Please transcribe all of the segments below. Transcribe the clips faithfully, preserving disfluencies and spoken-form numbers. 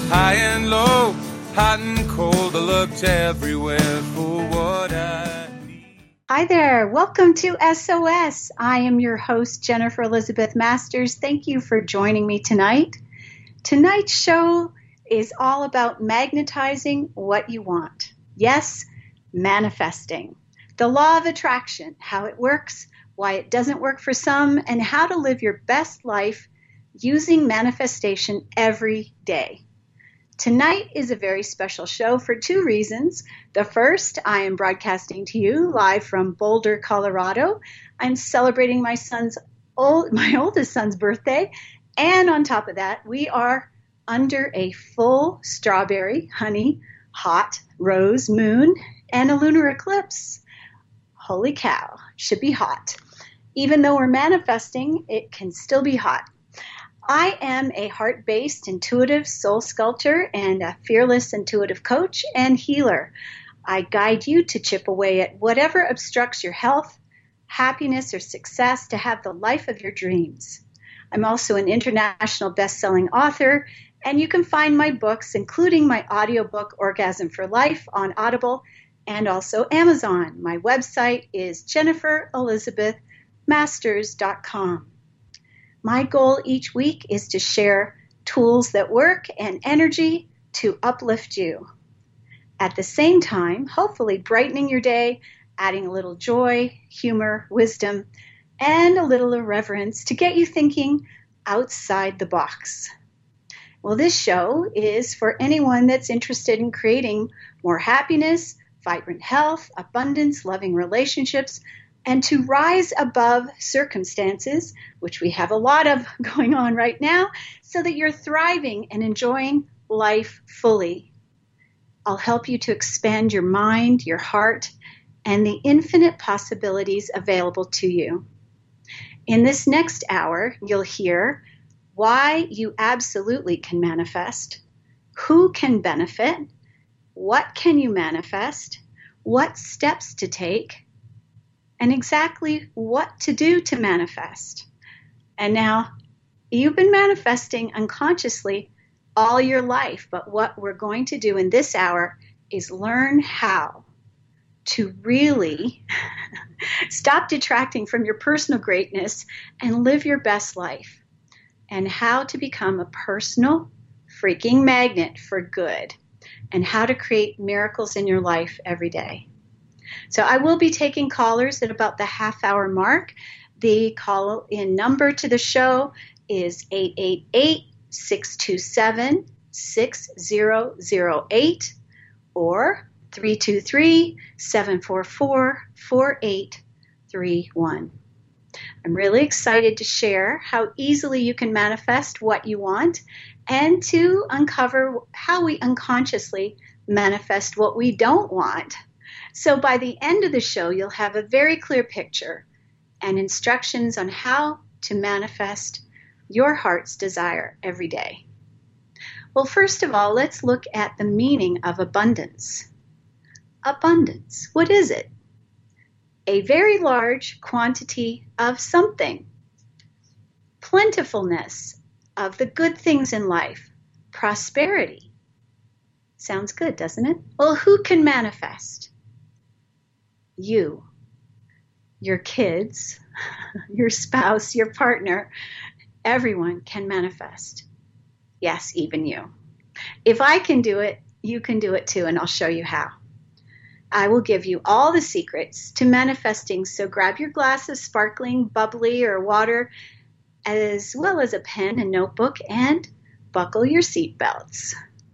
high and low, hot and cold. I looked everywhere for what I need. Hi there. Welcome to S O S. I am your host, Jennifer Elizabeth Masters. Thank you for joining me tonight. Tonight's show is all about magnetizing what you want. Yes, manifesting. The law of attraction, how it works, why it doesn't work for some, and how to live your best life using manifestation every day. Tonight is a very special show for two reasons. The first, I am broadcasting to you live from Boulder, Colorado. I'm celebrating my son's old, my oldest son's birthday, and on top of that, we are under a full strawberry, honey, hot rose moon and a lunar eclipse. Holy cow, should be hot. Even though we're manifesting, it can still be hot. I am a heart-based intuitive soul sculptor and a fearless intuitive coach and healer. I guide you to chip away at whatever obstructs your health, happiness, or success to have the life of your dreams. I'm also an international best-selling author, and you can find my books, including my audiobook, Orgasm for Life, on Audible and also Amazon. My website is jennifer elizabeth masters dot com. My goal each week is to share tools that work and energy to uplift you. At the same time, hopefully brightening your day, adding a little joy, humor, wisdom, and a little irreverence to get you thinking outside the box. Well, this show is for anyone that's interested in creating more happiness, vibrant health, abundance, loving relationships, and to rise above circumstances, which we have a lot of going on right now, so that you're thriving and enjoying life fully. I'll help you to expand your mind, your heart, and the infinite possibilities available to you. In this next hour, you'll hear why you absolutely can manifest, who can benefit, what can you manifest, what steps to take, and exactly what to do to manifest. And now, you've been manifesting unconsciously all your life, but what we're going to do in this hour is learn how to really stop detracting from your personal greatness and live your best life, and how to become a personal freaking magnet for good, and how to create miracles in your life every day. So I will be taking callers at about the half hour mark. The call in number to the show is eight eight eight, six two seven, six zero zero eight or three two three, seven four four, four eight three one. I'm really excited to share how easily you can manifest what you want and to uncover how we unconsciously manifest what we don't want. So by the end of the show, you'll have a very clear picture and instructions on how to manifest your heart's desire every day. Well, first of all, let's look at the meaning of abundance. Abundance, what is it? A very large quantity of something. Plentifulness of the good things in life. Prosperity. Sounds good, doesn't it? Well, who can manifest? You, your kids, your spouse, your partner, everyone can manifest. Yes, even you. If I can do it, you can do it too, and I'll show you how. I will give you all the secrets to manifesting, so grab your glass of sparkling, bubbly, or water, as well as a pen and notebook, and buckle your seatbelts.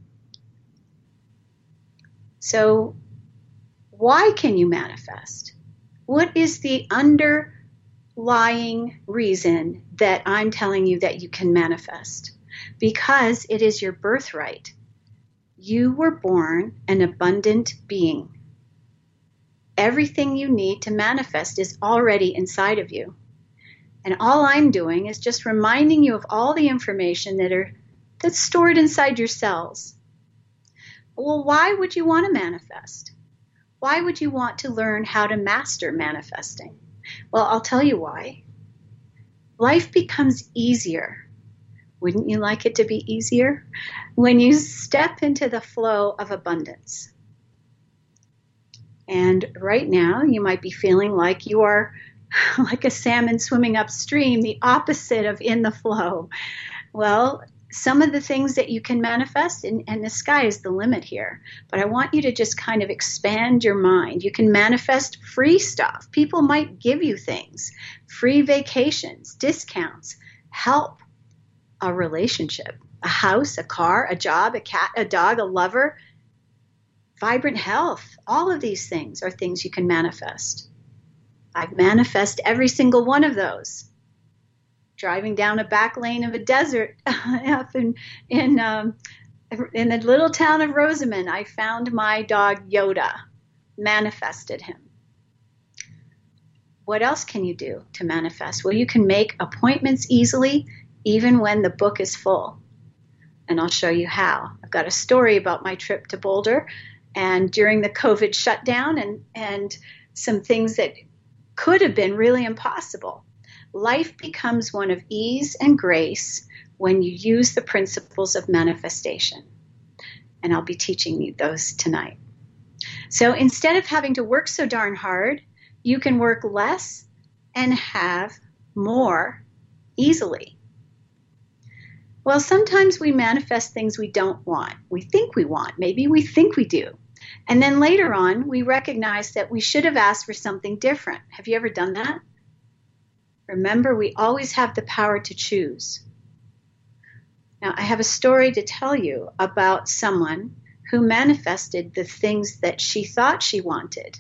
So, why can you manifest? What is the underlying reason that I'm telling you that you can manifest? Because it is your birthright. You were born an abundant being. Everything you need to manifest is already inside of you. And all I'm doing is just reminding you of all the information that are that's stored inside your cells. Well, why would you want to manifest? Why would you want to learn how to master manifesting? Well, I'll tell you why. Life becomes easier Wouldn't you like it to be easier? When you step into the flow of abundance. And right now, you might be feeling like you are like a salmon swimming upstream, the opposite of in the flow. Well, some of the things that you can manifest, and, and the sky is the limit here, but I want you to just kind of expand your mind. You can manifest free stuff. People might give you things, free vacations, discounts, help, a relationship, a house, a car, a job, a cat, a dog, a lover, vibrant health. All of these things are things you can manifest. I manifest every single one of those. Driving down a back lane of a desert up in in, um, in the little town of Rosamond, I found my dog Yoda, manifested him. What else can you do to manifest? Well, you can make appointments easily, even when the book is full. And I'll show you how. I've got a story about my trip to Boulder and during the COVID shutdown and, and some things that could have been really impossible. Life becomes one of ease and grace when you use the principles of manifestation. And I'll be teaching you those tonight. So instead of having to work so darn hard, you can work less and have more easily. Well, sometimes we manifest things we don't want. We think we want. Maybe we think we do. And then later on, we recognize that we should have asked for something different. Have you ever done that? Remember, we always have the power to choose. Now, I have a story to tell you about someone who manifested the things that she thought she wanted.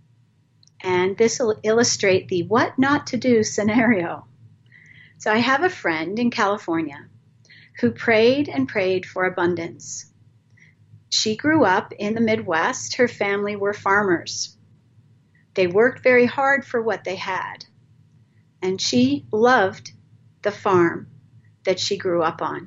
And this will illustrate the what not to do scenario. So I have a friend in California who prayed and prayed for abundance. She grew up in the Midwest. Her family were farmers. They worked very hard for what they had. And she loved the farm that she grew up on.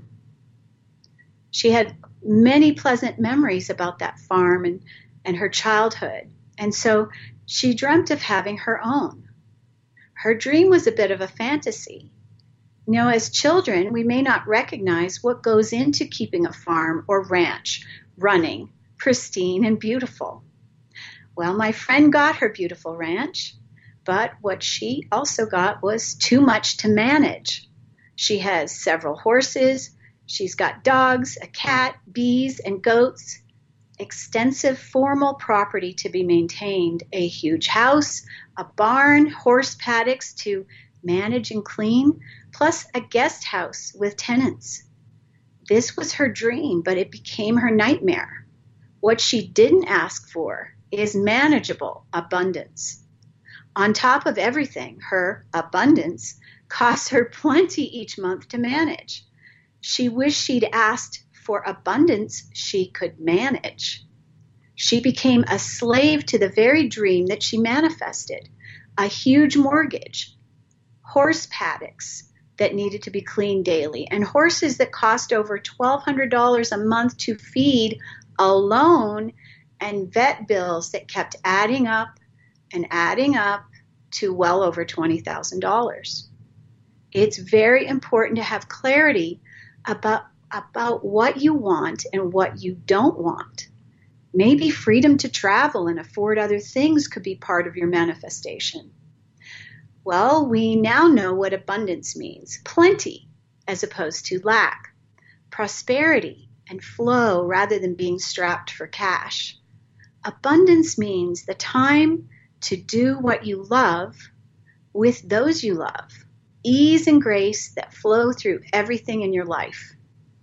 She had many pleasant memories about that farm and, and her childhood. And so she dreamt of having her own. Her dream was a bit of a fantasy. You know, as children, we may not recognize what goes into keeping a farm or ranch running, pristine and beautiful. Well, my friend got her beautiful ranch, but what she also got was too much to manage. She has several horses, she's got dogs, a cat, bees, and goats, extensive formal property to be maintained, a huge house, a barn, horse paddocks to manage and clean, plus a guest house with tenants. This was her dream, but it became her nightmare. What she didn't ask for is manageable abundance. On top of everything, her abundance costs her plenty each month to manage. She wished she'd asked for abundance she could manage. She became a slave to the very dream that she manifested, a huge mortgage, horse paddocks that needed to be cleaned daily, and horses that cost over twelve hundred dollars a month to feed alone, and vet bills that kept adding up and adding up to well over twenty thousand dollars. It's very important to have clarity about, about what you want and what you don't want. Maybe freedom to travel and afford other things could be part of your manifestation. Well, we now know what abundance means. Plenty as opposed to lack. Prosperity and flow rather than being strapped for cash. Abundance means the time to do what you love with those you love. Ease and grace that flow through everything in your life.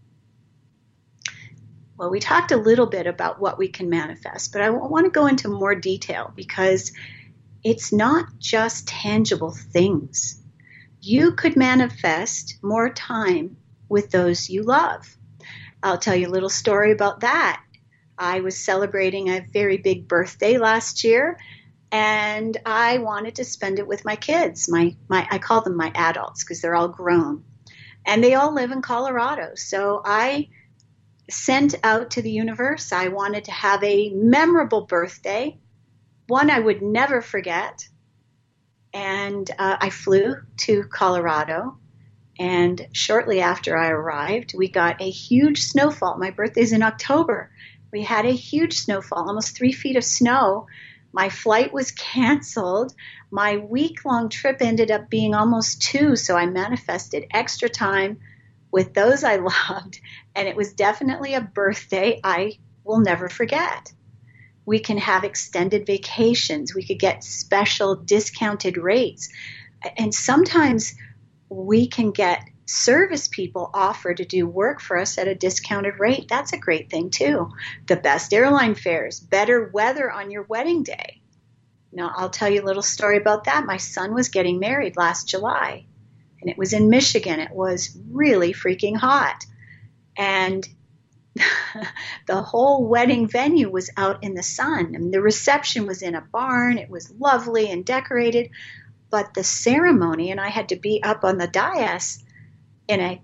Well, we talked a little bit about what we can manifest, but I want to go into more detail because it's not just tangible things. You could manifest more time with those you love. I'll tell you a little story about that. I was celebrating a very big birthday last year, and I wanted to spend it with my kids. My, my I call them my adults because they're all grown, and they all live in Colorado. So I sent out to the universe. I wanted to have a memorable birthday, one I would never forget. And uh, I flew to Colorado, And shortly after I arrived, we got a huge snowfall. My birthday's in October. We had a huge snowfall, almost three feet of snow. My flight was canceled. My week-long trip ended up being almost two, so I manifested extra time with those I loved, and it was definitely a birthday I will never forget. We can have extended vacations. We could get special discounted rates. And sometimes we can get service people offer to do work for us at a discounted rate. That's a great thing too. The best airline fares, better weather on your wedding day. Now, I'll tell you a little story about that. My son was getting married last July, and it was in Michigan. It was really freaking hot. And the whole wedding venue was out in the sun. I mean, the reception was in a barn. It was lovely and decorated. But the ceremony, and I had to be up on the dais in a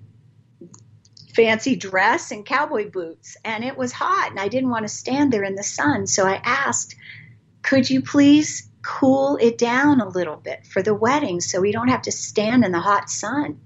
fancy dress and cowboy boots, and it was hot, and I didn't want to stand there in the sun. So I asked, could you please cool it down a little bit for the wedding so we don't have to stand in the hot sun?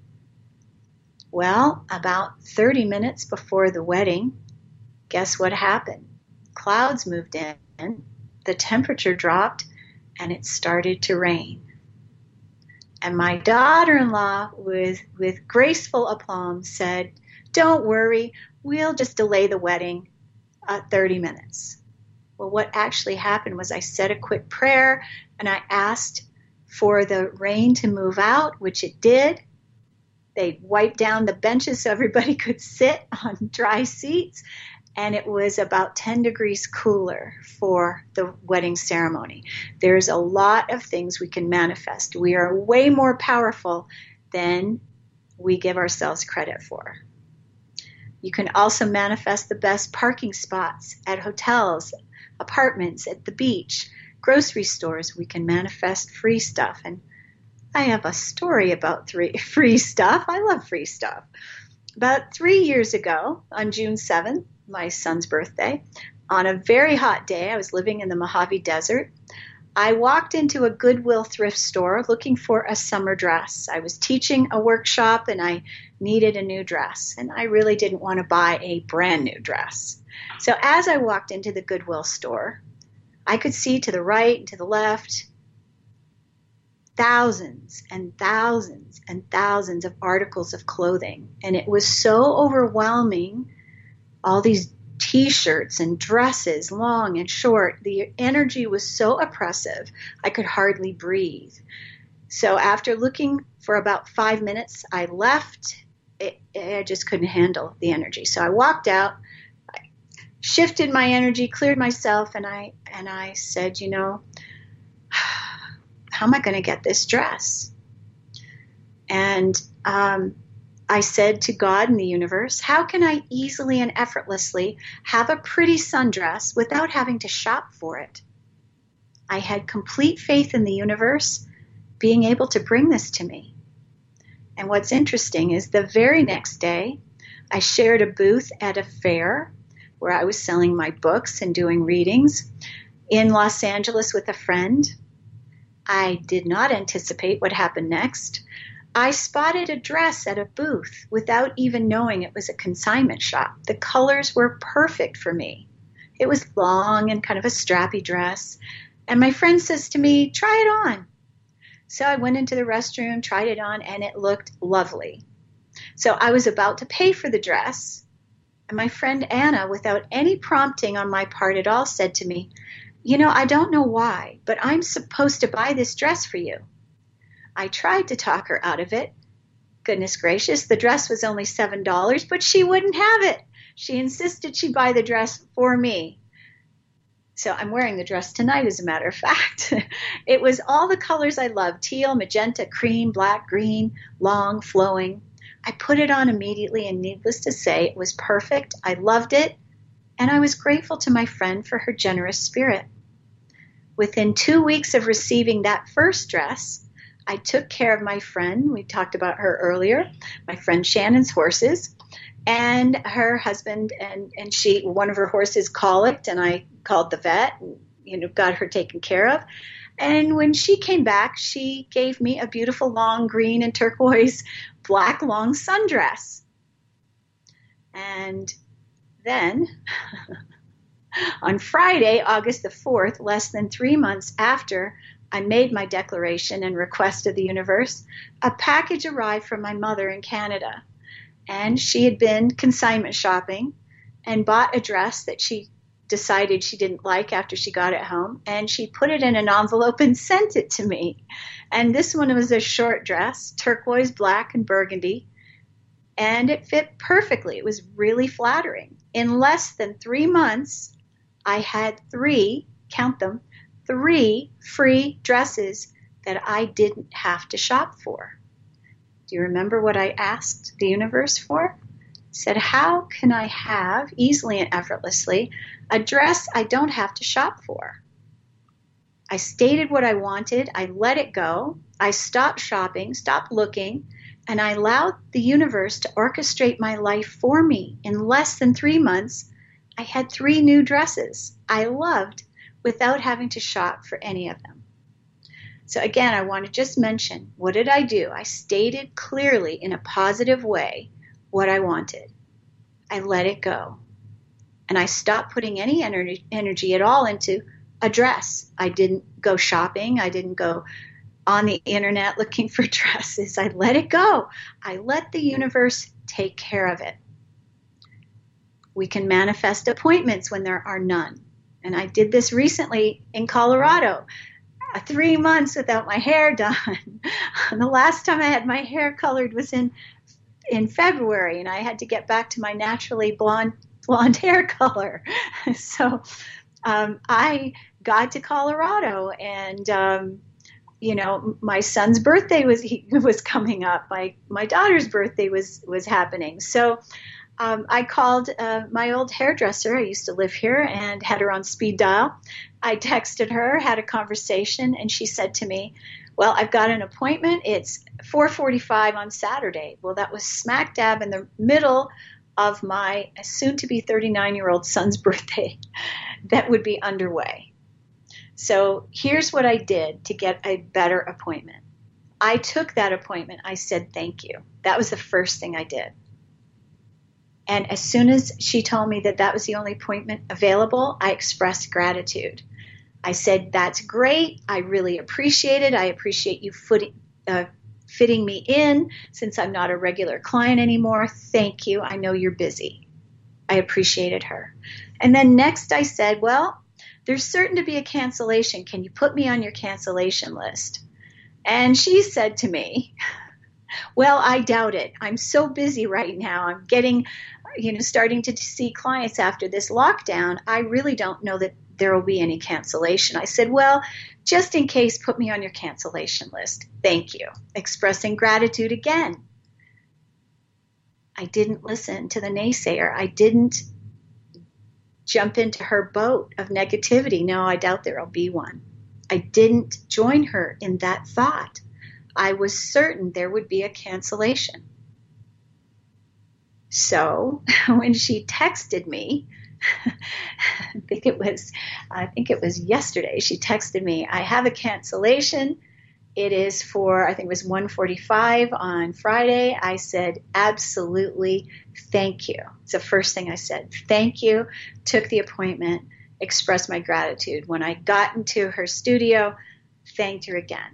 Well, about thirty minutes before the wedding, guess what happened? Clouds moved in, the temperature dropped, and it started to rain. And my daughter-in-law, with, with graceful aplomb, said, don't worry, we'll just delay the wedding uh, thirty minutes. Well, what actually happened was I said a quick prayer, and I asked for the rain to move out, which it did. They wiped down the benches so everybody could sit on dry seats, and it was about ten degrees cooler for the wedding ceremony. There's a lot of things we can manifest. We are way more powerful than we give ourselves credit for. You can also manifest the best parking spots at hotels, apartments, at the beach, grocery stores. We can manifest free stuff. And I have a story about three, free stuff. I love free stuff. About three years ago, on June seventh, my son's birthday, on a very hot day, I was living in the Mojave Desert. I walked into a Goodwill thrift store looking for a summer dress. I was teaching a workshop and I needed a new dress, and I really didn't want to buy a brand new dress. So as I walked into the Goodwill store, I could see to the right and to the left thousands and thousands and thousands of articles of clothing, and it was so overwhelming. All these t-shirts and dresses, long and short. The energy was so oppressive, I could hardly breathe. So after looking for about five minutes, I left. It, I just couldn't handle the energy. So I walked out, I shifted my energy, cleared myself, and I and I said, you know, how am I going to get this dress? And um, I said to God and the universe, how can I easily and effortlessly have a pretty sundress without having to shop for it? I had complete faith in the universe being able to bring this to me. And what's interesting is the very next day, I shared a booth at a fair where I was selling my books and doing readings in Los Angeles with a friend. I did not anticipate what happened next. I spotted a dress at a booth without even knowing it was a consignment shop. The colors were perfect for me. It was long and kind of a strappy dress. And my friend says to me, try it on. So I went into the restroom, tried it on, and it looked lovely. So I was about to pay for the dress. And my friend Anna, without any prompting on my part at all, said to me, you know, I don't know why, but I'm supposed to buy this dress for you. I tried to talk her out of it. Goodness gracious, the dress was only seven dollars, but she wouldn't have it. She insisted she buy the dress for me. So I'm wearing the dress tonight, as a matter of fact. It was all the colors I love: teal, magenta, cream, black, green, long, flowing. I put it on immediately, and needless to say, it was perfect. I loved it, and I was grateful to my friend for her generous spirit. Within two weeks of receiving that first dress, I took care of my friend. We talked about her earlier, my friend Shannon's horses, and her husband and, and she, one of her horses colicked, and I called the vet and, you know, got her taken care of. And when she came back, she gave me a beautiful long green and turquoise black long sundress. And then on Friday, August the fourth, less than three months after I made my declaration and request of the universe, a package arrived from my mother in Canada. And she had been consignment shopping and bought a dress that she decided she didn't like after she got it home. And she put it in an envelope and sent it to me. And this one was a short dress, turquoise, black, and burgundy. And it fit perfectly. It was really flattering. In less than three months, I had three, count them, three free dresses that I didn't have to shop for. Do you remember what I asked the universe for? I said, how can I have, easily and effortlessly, a dress I don't have to shop for? I stated what I wanted. I let it go. I stopped shopping, stopped looking, and I allowed the universe to orchestrate my life for me. In less than three months, I had three new dresses I loved without having to shop for any of them. So again, I want to just mention, what did I do? I stated clearly in a positive way what I wanted. I let it go. And I stopped putting any energy, energy at all into a dress. I didn't go shopping. I didn't go on the internet looking for dresses. I let it go. I let the universe take care of it. We can manifest appointments when there are none. And I did this recently in Colorado, three months without my hair done. The last time I had my hair colored was in in February, and I had to get back to my naturally blonde blonde hair color. So um, I got to Colorado, and um, you know, my son's birthday was he, was coming up. My my daughter's birthday was was happening. So Um, I called uh, my old hairdresser. I used to live here, and had her on speed dial. I texted her, had a conversation, and she said to me, well, I've got an appointment. It's four forty-five on Saturday. Well, that was smack dab in the middle of my soon-to-be thirty-nine-year-old son's birthday that would be underway. So here's what I did to get a better appointment. I took that appointment. I said, thank you. That was the first thing I did. And as soon as she told me that that was the only appointment available, I expressed gratitude. I said, that's great. I really appreciate it. I appreciate you footing, uh, fitting me in since I'm not a regular client anymore. Thank you. I know you're busy. I appreciated her. And then next I said, well, there's certain to be a cancellation. Can you put me on your cancellation list? And she said to me, well, I doubt it. I'm so busy right now. I'm getting, you know, starting to see clients after this lockdown. I really don't know that there will be any cancellation. I said, well, just in case, put me on your cancellation list. Thank you. Expressing gratitude again. I didn't listen to the naysayer. I didn't jump into her boat of negativity. No, I doubt there will be one. I didn't join her in that thought. I was certain there would be a cancellation. So when she texted me, I think it was, I think it was yesterday, she texted me, I have a cancellation. It is for, I think it was one forty-five on Friday. I said, absolutely, thank you. It's the first thing I said. Thank you. Took the appointment, expressed my gratitude. When I got into her studio, thanked her again.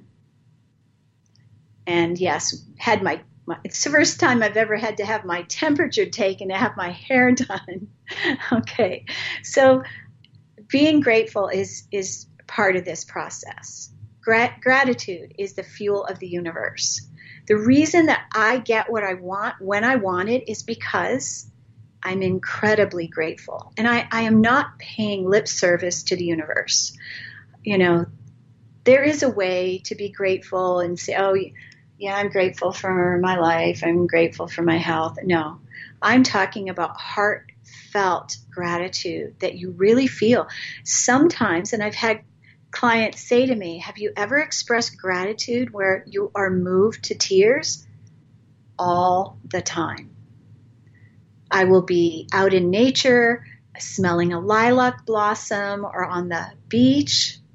And yes, had my, my, it's the first time I've ever had to have my temperature taken, to have my hair done. Okay. So being grateful is, is part of this process. Grat- gratitude is the fuel of the universe. The reason that I get what I want when I want it is because I'm incredibly grateful. And I, I am not paying lip service to the universe. You know, there is a way to be grateful and say, oh, yeah, I'm grateful for my life. I'm grateful for my health. No, I'm talking about heartfelt gratitude that you really feel. Sometimes, and I've had clients say to me, have you ever expressed gratitude where you are moved to tears? All the time. I will be out in nature, smelling a lilac blossom, or on the beach.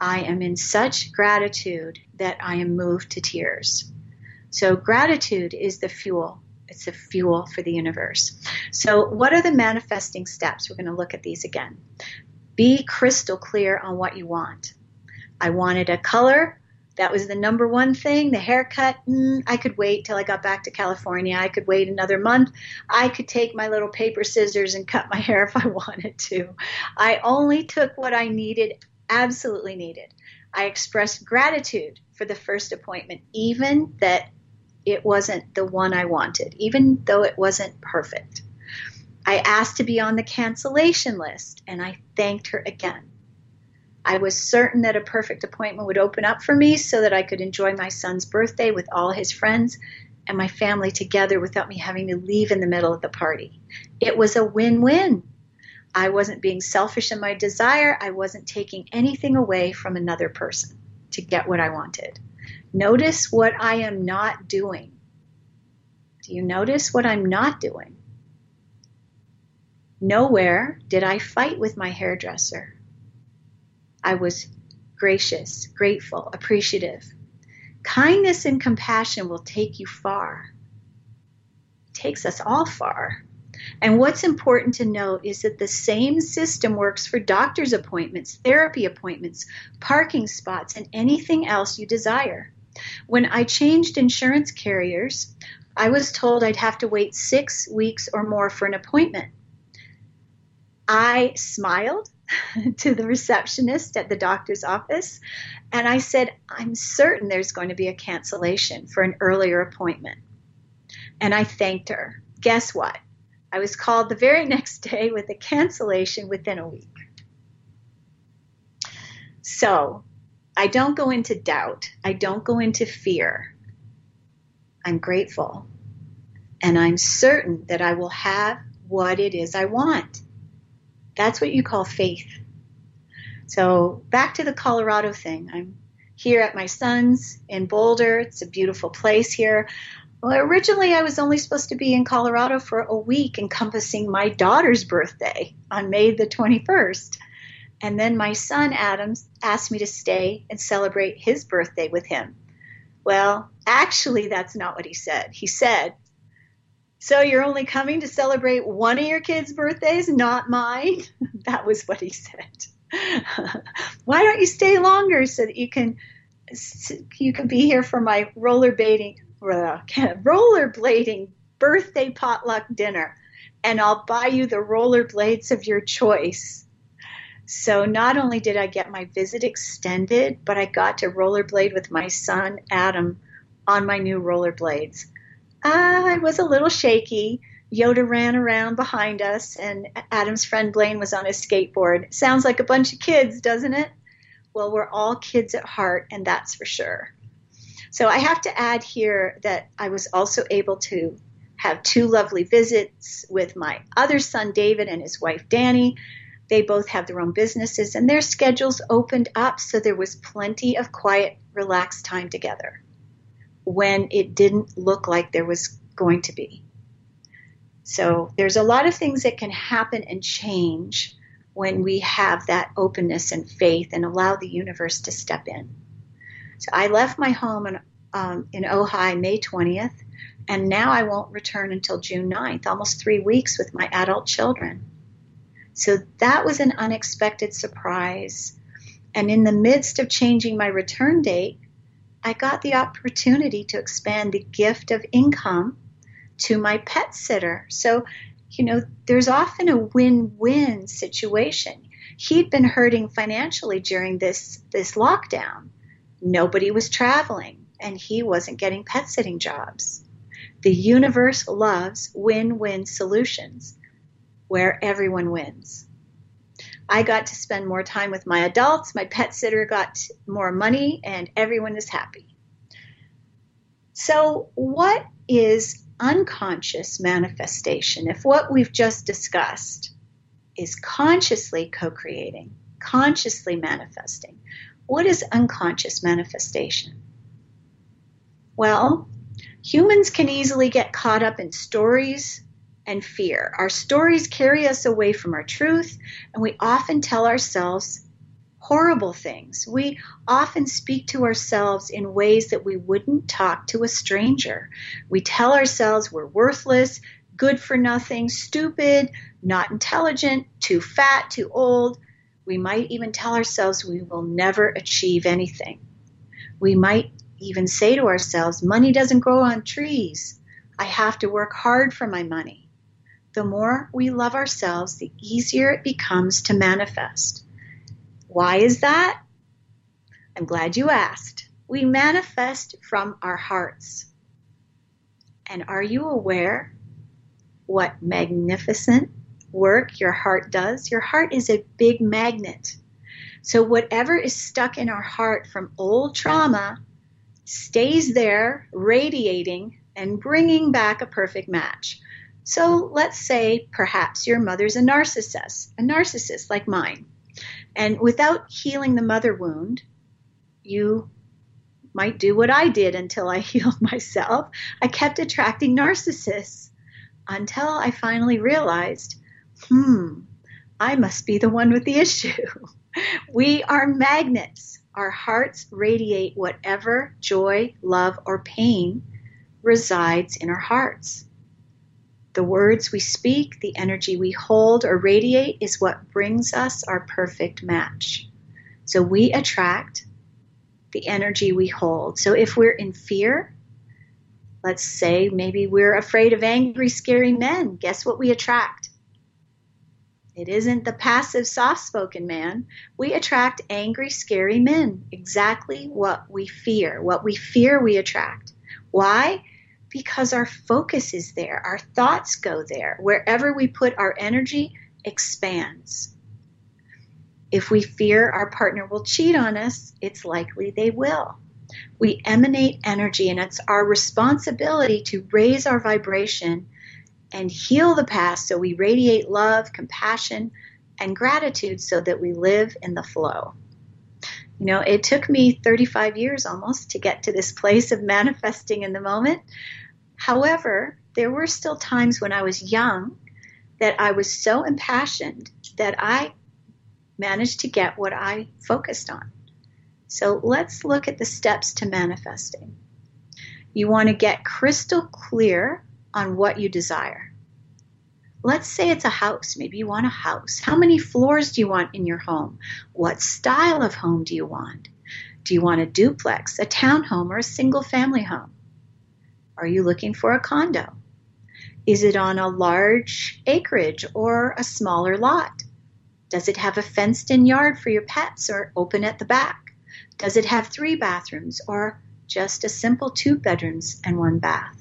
I am in such gratitude that I am moved to tears. So gratitude is the fuel. It's the fuel for the universe. So what are the manifesting steps? We're going to look at these again. Be crystal clear on what you want. I wanted a color. That was the number one thing. The haircut, mm, I could wait till I got back to California. I could wait another month. I could take my little paper scissors and cut my hair if I wanted to. I only took what I needed, absolutely needed. I expressed gratitude for the first appointment, even that it wasn't the one I wanted, even though it wasn't perfect. I asked to be on the cancellation list, and I thanked her again. I was certain that a perfect appointment would open up for me so that I could enjoy my son's birthday with all his friends and my family together without me having to leave in the middle of the party. It was a win-win. I wasn't being selfish in my desire. I wasn't taking anything away from another person to get what I wanted. Notice what I am not doing. Do you notice what I'm not doing? Nowhere did I fight with my hairdresser. I was gracious, grateful, appreciative. Kindness and compassion will take you far. It takes us all far. And what's important to note is that the same system works for doctor's appointments, therapy appointments, parking spots, and anything else you desire. When I changed insurance carriers, I was told I'd have to wait six weeks or more for an appointment. I smiled to the receptionist at the doctor's office, and I said, I'm certain there's going to be a cancellation for an earlier appointment. And I thanked her. Guess what? I was called the very next day with a cancellation within a week. So I don't go into doubt. I don't go into fear. I'm grateful. And I'm certain that I will have what it is I want. That's what you call faith. So back to the Colorado thing. I'm here at my son's in Boulder. It's a beautiful place here. Well, originally I was only supposed to be in Colorado for a week, encompassing my daughter's birthday on May the twenty-first. And then my son, Adam, asked me to stay and celebrate his birthday with him. Well, actually, that's not what he said. He said, so you're only coming to celebrate one of your kids' birthdays, not mine? That was what he said. Why don't you stay longer so that you can you can be here for my rollerblading rollerblading birthday potluck dinner, and I'll buy you the rollerblades of your choice. So not only did I get my visit extended, but I got to rollerblade with my son, Adam, on my new rollerblades. I was a little shaky. Yoda ran around behind us, and Adam's friend Blaine was on his skateboard. Sounds like a bunch of kids, doesn't it? Well, we're all kids at heart, and that's for sure. So I have to add here that I was also able to have two lovely visits with my other son, David, and his wife, Danny. They both have their own businesses, and their schedules opened up, so there was plenty of quiet, relaxed time together when it didn't look like there was going to be. So there's a lot of things that can happen and change when we have that openness and faith and allow the universe to step in. So I left my home in, um, in Ojai May twentieth, and now I won't return until June ninth, almost three weeks with my adult children. So that was an unexpected surprise. And in the midst of changing my return date, I got the opportunity to expand the gift of income to my pet sitter. So, you know, there's often a win-win situation. He'd been hurting financially during this, this lockdown. Nobody was traveling, and he wasn't getting pet sitting jobs. The universe loves win-win solutions where everyone wins. I got to spend more time with my adults, my pet sitter got more money, and everyone is happy. So what is unconscious manifestation? If what we've just discussed is consciously co-creating, consciously manifesting, what is unconscious manifestation? Well, humans can easily get caught up in stories and fear. Our stories carry us away from our truth, and we often tell ourselves horrible things. We often speak to ourselves in ways that we wouldn't talk to a stranger. We tell ourselves we're worthless, good for nothing, stupid, not intelligent, too fat, too old. We might even tell ourselves we will never achieve anything. We might even say to ourselves, money doesn't grow on trees. I have to work hard for my money. The more we love ourselves, the easier it becomes to manifest. Why is that? I'm glad you asked. We manifest from our hearts. And are you aware what magnificent work your heart does? Your heart is a big magnet. So whatever is stuck in our heart from old trauma stays there, radiating and bringing back a perfect match. So let's say perhaps your mother's a narcissist, a narcissist like mine. And without healing the mother wound, you might do what I did until I healed myself. I kept attracting narcissists until I finally realized, hmm, I must be the one with the issue. We are magnets. Our hearts radiate whatever joy, love, or pain resides in our hearts. The words we speak, the energy we hold or radiate is what brings us our perfect match. So we attract the energy we hold. So if we're in fear, let's say maybe we're afraid of angry, scary men, guess what we attract? It isn't the passive, soft-spoken man. We attract angry, scary men, exactly what we fear. What we fear, we attract. Why? Because our focus is there. Our thoughts go there. Wherever we put our energy expands. If we fear our partner will cheat on us, it's likely they will. We emanate energy, and it's our responsibility to raise our vibration and heal the past so we radiate love, compassion, and gratitude so that we live in the flow. You know, it took me thirty-five years almost to get to this place of manifesting in the moment. However, there were still times when I was young that I was so impassioned that I managed to get what I focused on. So let's look at the steps to manifesting. You want to get crystal clear on what you desire. Let's say it's a house. Maybe you want a house. How many floors do you want in your home? What style of home do you want? Do you want a duplex, a townhome, or a single family home? Are you looking for a condo? Is it on a large acreage or a smaller lot? Does it have a fenced-in yard for your pets or open at the back? Does it have three bathrooms or just a simple two bedrooms and one bath?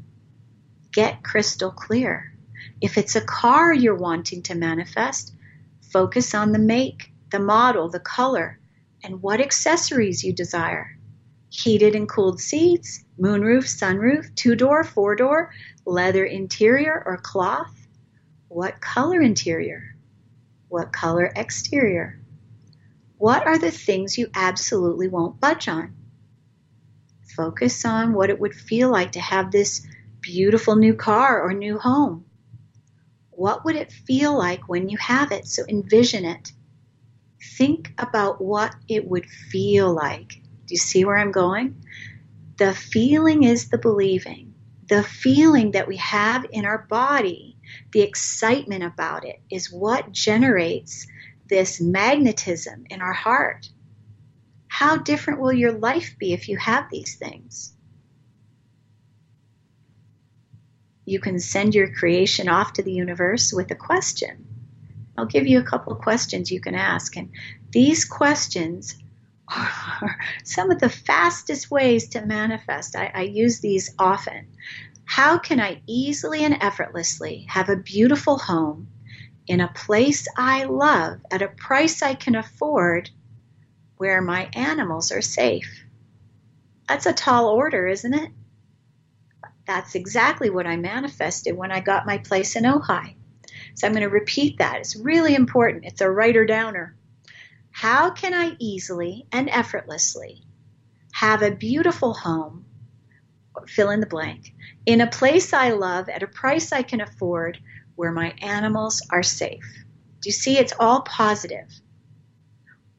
Get crystal clear. If it's a car you're wanting to manifest, focus on the make, the model, the color, and what accessories you desire. Heated and cooled seats, moonroof, sunroof, two-door, four-door, leather interior or cloth. What color interior? What color exterior? What are the things you absolutely won't budge on? Focus on what it would feel like to have this beautiful new car or new home. What would it feel like when you have it? So envision it. Think about what it would feel like. Do you see where I'm going? The feeling is the believing. The feeling that we have in our body, the excitement about it, is what generates this magnetism in our heart. How different will your life be if you have these things? You can send your creation off to the universe with a question. I'll give you a couple of questions you can ask. And these questions are some of the fastest ways to manifest. I, I use these often. How can I easily and effortlessly have a beautiful home in a place I love at a price I can afford where my animals are safe? That's a tall order, isn't it? That's exactly what I manifested when I got my place in Ojai. So I'm going to repeat that. It's really important. It's a writer-downer. How can I easily and effortlessly have a beautiful home, fill in the blank, in a place I love at a price I can afford where my animals are safe? Do you see? It's all positive.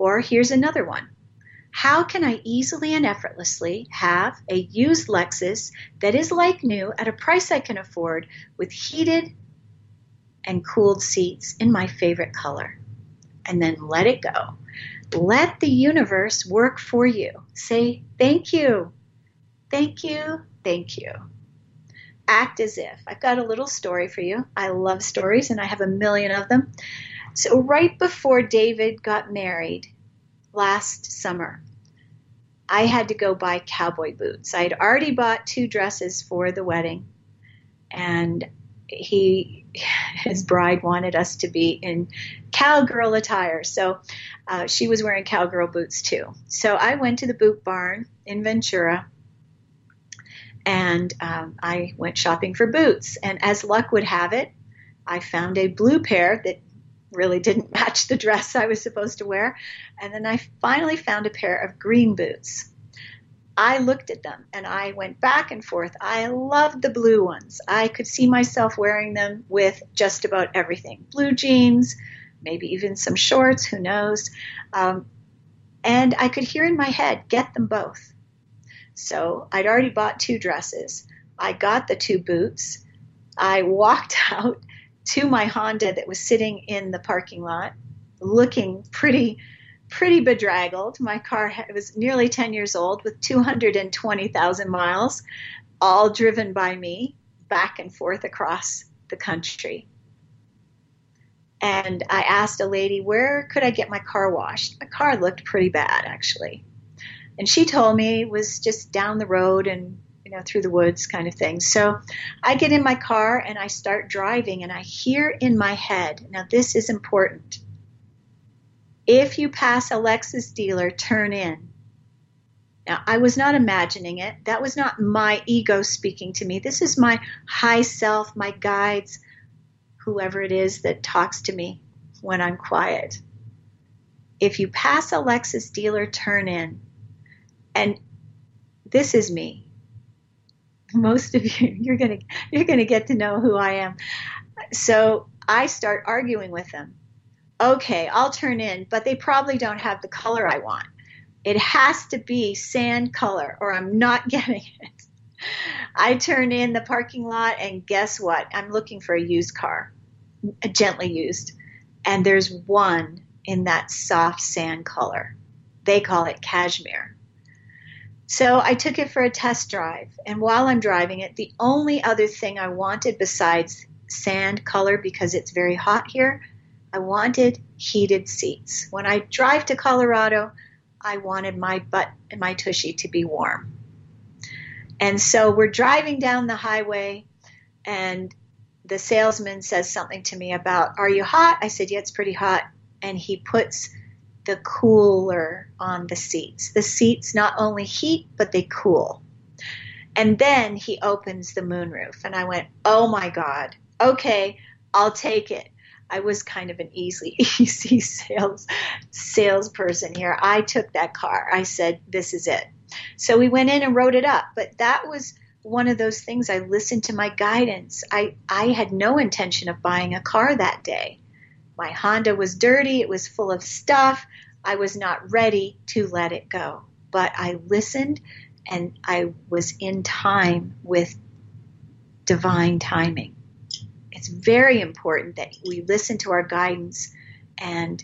Or here's another one. How can I easily and effortlessly have a used Lexus that is like new at a price I can afford with heated and cooled seats in my favorite color? And then let it go. Let the universe work for you. Say, thank you, thank you, thank you. Act as if. I've got a little story for you. I love stories, and I have a million of them. So right before David got married last summer, I had to go buy cowboy boots. I had already bought two dresses for the wedding, and he, his bride wanted us to be in cowgirl attire. So uh, she was wearing cowgirl boots too. So I went to the boot barn in Ventura, and um, I went shopping for boots. And as luck would have it, I found a blue pair that really didn't match the dress I was supposed to wear. And then I finally found a pair of green boots. I looked at them and I went back and forth. I loved the blue ones. I could see myself wearing them with just about everything. Blue jeans, maybe even some shorts, who knows. Um, and I could hear in my head, get them both. So I'd already bought two dresses. I got the two boots. I walked out to my Honda that was sitting in the parking lot, looking pretty, pretty bedraggled. My car was nearly ten years old with two hundred twenty thousand miles, all driven by me back and forth across the country. And I asked a lady, where could I get my car washed? My car looked pretty bad, actually. And she told me it was just down the road and, you know, through the woods kind of thing. So I get in my car and I start driving, and I hear in my head, now this is important, if you pass a Lexus dealer, turn in. Now, I was not imagining it. That was not my ego speaking to me. This is my high self, my guides, whoever it is that talks to me when I'm quiet. If you pass a Lexus dealer, turn in. And this is me. Most of you, you're gonna you're gonna get to know who I am. So I start arguing with them. Okay, I'll turn in, but they probably don't have the color I want. It has to be sand color, or I'm not getting it. I turn in the parking lot, and guess what? I'm looking for a used car, a gently used, and there's one in that soft sand color. They call it cashmere. So I took it for a test drive, and while I'm driving it, the only other thing I wanted besides sand color, because it's very hot here, I wanted heated seats. When I drive to Colorado, I wanted my butt and my tushy to be warm. And so we're driving down the highway, and the salesman says something to me about, are you hot? I said, yeah, it's pretty hot. And he puts the cooler on the seats. The seats not only heat, but they cool. And then he opens the moonroof, and I went, oh my God, okay, I'll take it. I was kind of an easy, easy sales salesperson here. I took that car. I said, this is it. So we went in and wrote it up. But that was one of those things. I listened to my guidance. I, I had no intention of buying a car that day. My Honda was dirty. It was full of stuff. I was not ready to let it go. But I listened, and I was in time with divine timing. It's very important that we listen to our guidance and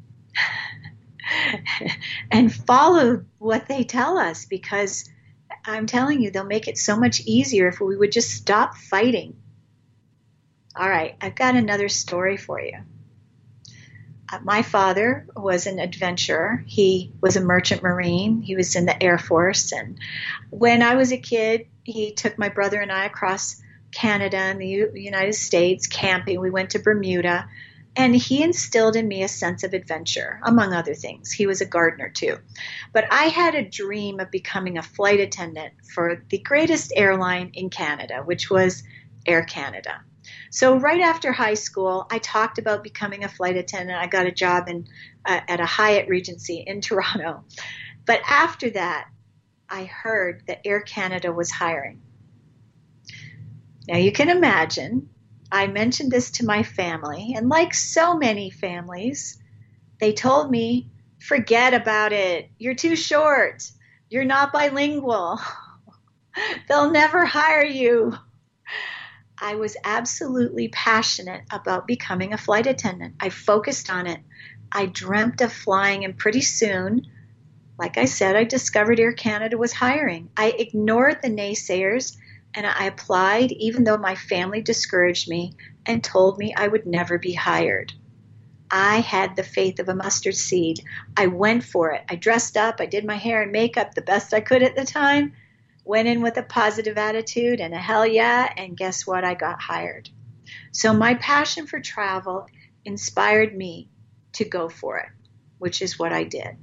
and follow what they tell us, because I'm telling you, they'll make it so much easier if we would just stop fighting. All right, I've got another story for you. Uh, my father was an adventurer. He was a merchant marine. He was in the Air Force. And when I was a kid, he took my brother and I across Canada and the U- United States camping. We went to Bermuda, and he instilled in me a sense of adventure, among other things. He was a gardener too. But I had a dream of becoming a flight attendant for the greatest airline in Canada, which was Air Canada. So right after high school, I talked about becoming a flight attendant. I got a job in uh, at a Hyatt Regency in Toronto. But after that, I heard that Air Canada was hiring. Now you can imagine, I mentioned this to my family, and like so many families, they told me Forget about it. You're too short. You're not bilingual. They'll never hire you. I was absolutely passionate about becoming a flight attendant. I focused on it. I dreamt of flying, and pretty soon, like I said, I discovered Air Canada was hiring. I ignored the naysayers and I applied even though my family discouraged me and told me I would never be hired. I had the faith of a mustard seed. I went for it. I dressed up. I did my hair and makeup the best I could at the time. Went in with a positive attitude and a hell yeah, and guess what? I got hired. So my passion for travel inspired me to go for it, which is what I did.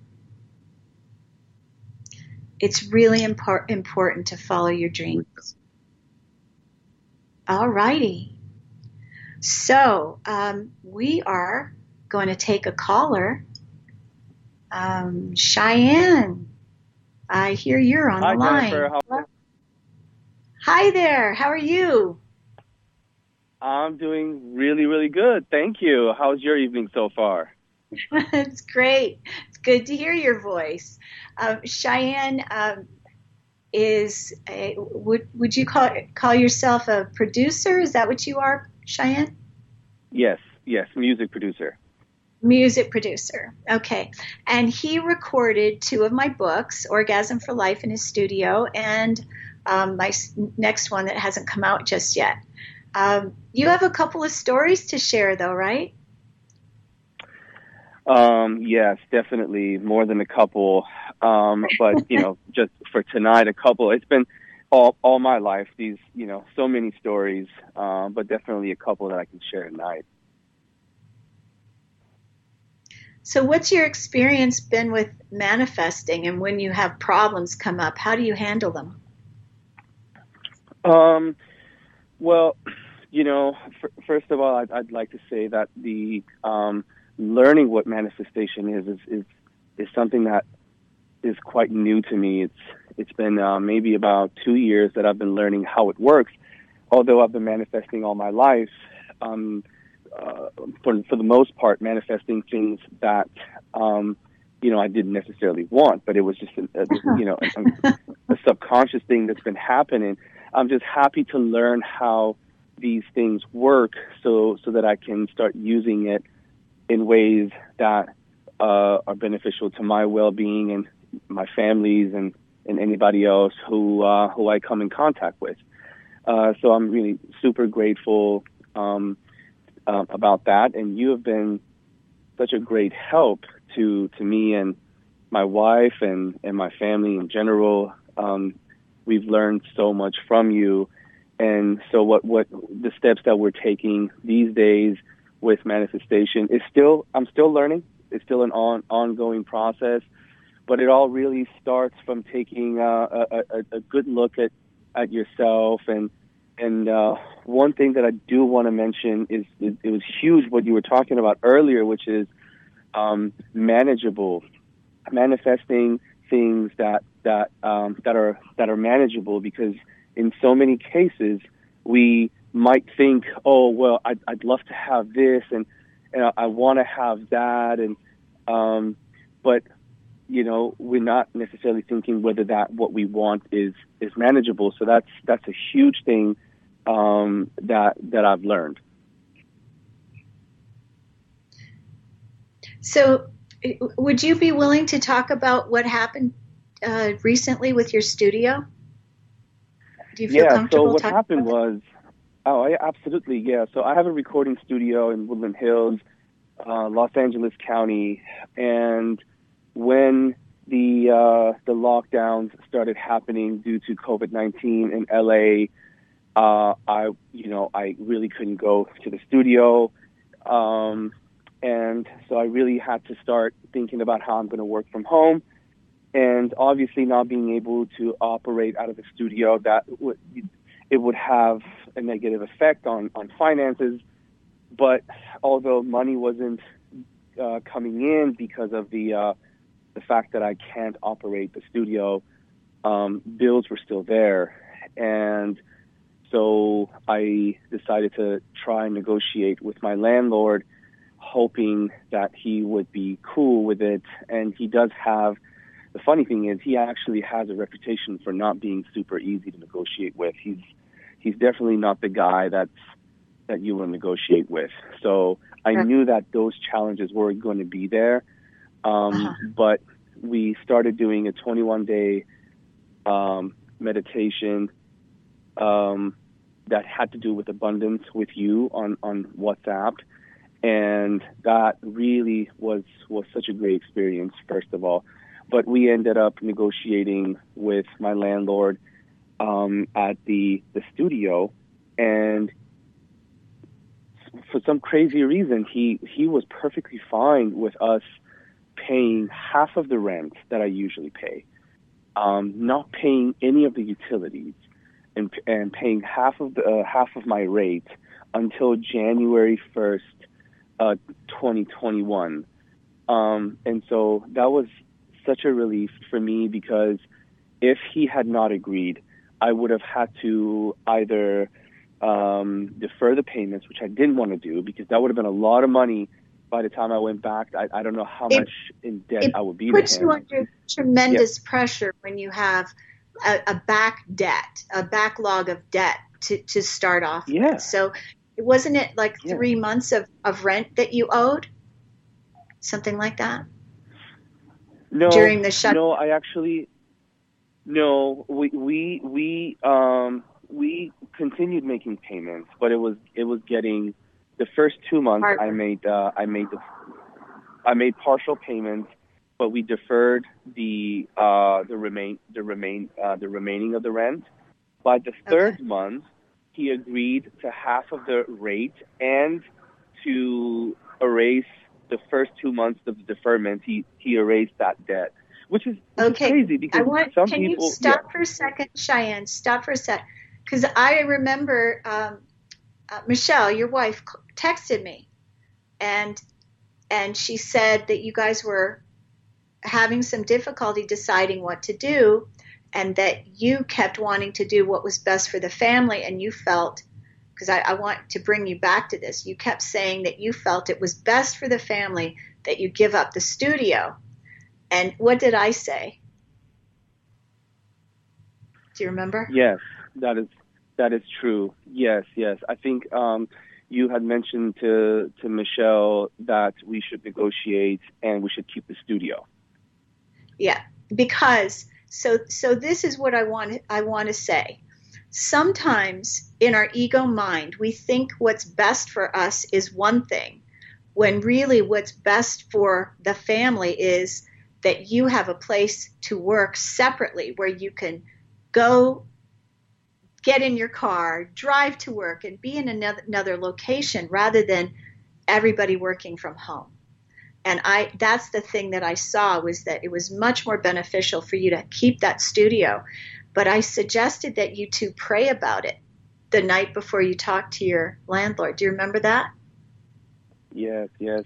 It's really impor- important to follow your dreams. All righty. So um, we are going to take a caller. Um, Cheyenne, I hear you're on Hi, the line. Jennifer. How- Hi there. How are you? I'm doing really, really good. Thank you. How's your evening so far? It's great. It's good to hear your voice. Um, Cheyenne um, is a, would would you call call yourself a producer? Is that what you are, Cheyenne? Yes, yes, music producer. Music producer. Okay. And he recorded two of my books, Orgasm for Life, in his studio, and um, my s- next one that hasn't come out just yet. Um, you have a couple of stories to share, though, right? Um, yes, definitely more than a couple. Um, but you know, just for tonight, a couple. It's been all all my life. These, you know, so many stories. Um, but definitely a couple that I can share tonight. So what's your experience been with manifesting, and when you have problems come up, how do you handle them? Um, well, you know, f- first of all, I'd, I'd like to say that the um, learning what manifestation is is, is is something that is quite new to me. It's it's been uh, maybe about two years that I've been learning how it works. Although I've been manifesting all my life, um, uh, for for the most part, manifesting things that um, you know I didn't necessarily want, but it was just a, a, you know a, a subconscious thing that's been happening. I'm just happy to learn how these things work, so so that I can start using it in ways that uh, are beneficial to my well-being and my family's and, and anybody else who uh, who I come in contact with. Uh, so I'm really super grateful um, uh, about that, and you have been such a great help to to me and my wife and, and my family in general. Um, we've learned so much from you, and so what, what the steps that we're taking these days with manifestation is still, I'm still learning. It's still an on, ongoing process, but it all really starts from taking uh, a, a, a good look at, at yourself. And and uh, one thing that I do want to mention is it, it was huge what you were talking about earlier, which is um, manageable, manifesting things that that um, that are that are manageable. Because in so many cases we might think, oh well, I'd, I'd love to have this, and, and I, I want to have that, and um, but you know, we're not necessarily thinking whether that what we want is, is manageable. So that's that's a huge thing um, that that I've learned. So would you be willing to talk about what happened uh, recently with your studio? Do you feel yeah, comfortable so what talking happened about was, oh, I, absolutely, yeah. So I have a recording studio in Woodland Hills, uh, Los Angeles County, and when the uh, the lockdowns started happening due to COVID nineteen in L A, uh, I you know I really couldn't go to the studio, um, and so I really had to start thinking about how I'm going to work from home, and obviously not being able to operate out of the studio, that would it would have a negative effect on on finances. But although money wasn't uh, coming in because of the uh, the fact that I can't operate the studio, um, bills were still there. And so I decided to try and negotiate with my landlord hoping that he would be cool with it. And he does have, the funny thing is he actually has a reputation for not being super easy to negotiate with. He's he's definitely not the guy that's that you will negotiate with. So I Sure. knew that those challenges were going to be there. Um, Uh-huh. But we started doing a twenty-one day um, meditation um, that had to do with abundance with you on, on WhatsApp. And that really was, was such a great experience, first of all. But we ended up negotiating with my landlord um, at the, the studio, and for some crazy reason, he, he was perfectly fine with us paying half of the rent that I usually pay, um, not paying any of the utilities, and and paying half of the uh, half of my rate until January first, uh, twenty twenty-one. Um, and so that was such a relief for me, because if he had not agreed, I would have had to either um, defer the payments, which I didn't want to do, because that would have been a lot of money. By the time I went back, I, I don't know how It- much in debt It I would be to puts him. you under tremendous pressure when you have a, a back debt, a backlog of debt to, to start off Yeah. with. So wasn't it like Yeah. three months of, of rent that you owed? Something like that? No, during the shut- no, I actually, no, we we we um we continued making payments, but it was it was getting the first two months Harder. I made uh, I made the I made partial payments, but we deferred the uh the remain the remain uh, the remaining of the rent. By the third Okay. month, he agreed to half of the rate and to erase the first two months of the deferment. He he erased that debt, which is, which Okay. is crazy, because I want. some Can people. you stop yeah. for a second, Cheyenne? Stop for a sec, because I remember um, uh, Michelle, your wife, c- texted me, and and she said that you guys were having some difficulty deciding what to do, and that you kept wanting to do what was best for the family, and you felt, because I, I want to bring you back to this, you kept saying that you felt it was best for the family that you give up the studio. And what did I say? Do you remember? Yes, that is that is true. Yes, yes. I think um, you had mentioned to to Michelle that we should negotiate and we should keep the studio. Yeah, because so so this is what I want I want to say. Sometimes in our ego mind, we think what's best for us is one thing, when really what's best for the family is that you have a place to work separately where you can go get in your car, drive to work, and be in another, another location rather than everybody working from home. And I that's the thing that I saw, was that it was much more beneficial for you to keep that studio. But I suggested that you two pray about it the night before you talked to your landlord. Do you remember that? Yes, yes.